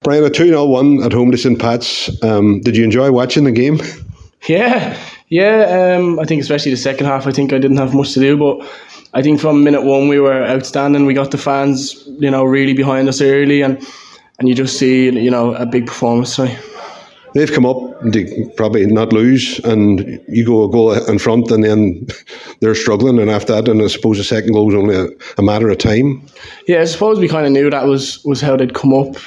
Brian, a 2-0 win at home to St. Pat's. Did you enjoy watching the game? Yeah. I think especially the second half, I think I didn't have much to do, but I think from minute one we were outstanding. We got the fans, really behind us early, and you just see, a big performance tonight. They've come up to probably not lose, and you go a goal in front, and then they're struggling, and after that, and I suppose the second goal was only a matter of time. Yeah, I suppose we kind of knew that was how they'd come up.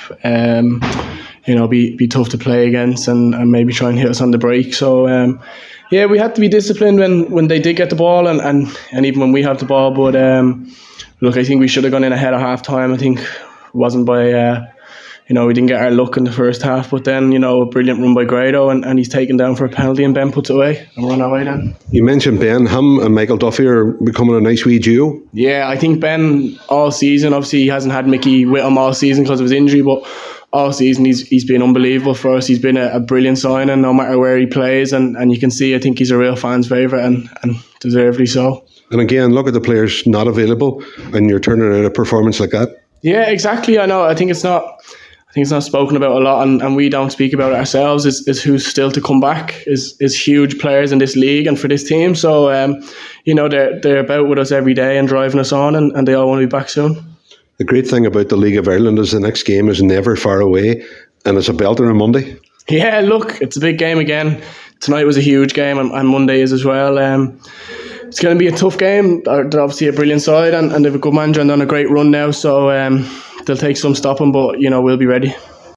Be tough to play against, and maybe try and hit us on the break. So we had to be disciplined when they did get the ball, and even when we have the ball. But look, I think we should have gone in ahead of half time. I think it wasn't by we didn't get our luck in the first half, but then a brilliant run by Grado, and he's taken down for a penalty, and Ben puts it away, and we're on our way then. You mentioned Ben. Him and Michael Duffy are becoming a nice wee duo. Yeah, I think Ben all season, obviously he hasn't had Mickey with him all season because of his injury, but all season he's been unbelievable for us. He's been a brilliant signing no matter where he plays, and you can see I think he's a real fan's favourite, and deservedly so. And again, look at the players not available, and you're turning out a performance like that. Yeah, exactly. I know. I think it's not spoken about a lot, and we don't speak about it ourselves, is who's still to come back, is huge players in this league and for this team. So, they're about with us every day and driving us on, and they all want to be back soon. The great thing about the League of Ireland is the next game is never far away, and it's a belter on Monday. Yeah, look, it's a big game again. Tonight was a huge game, and Monday is as well. It's going to be a tough game. They're obviously a brilliant side, and they have a good manager and done a great run now, so they'll take some stopping, but we'll be ready.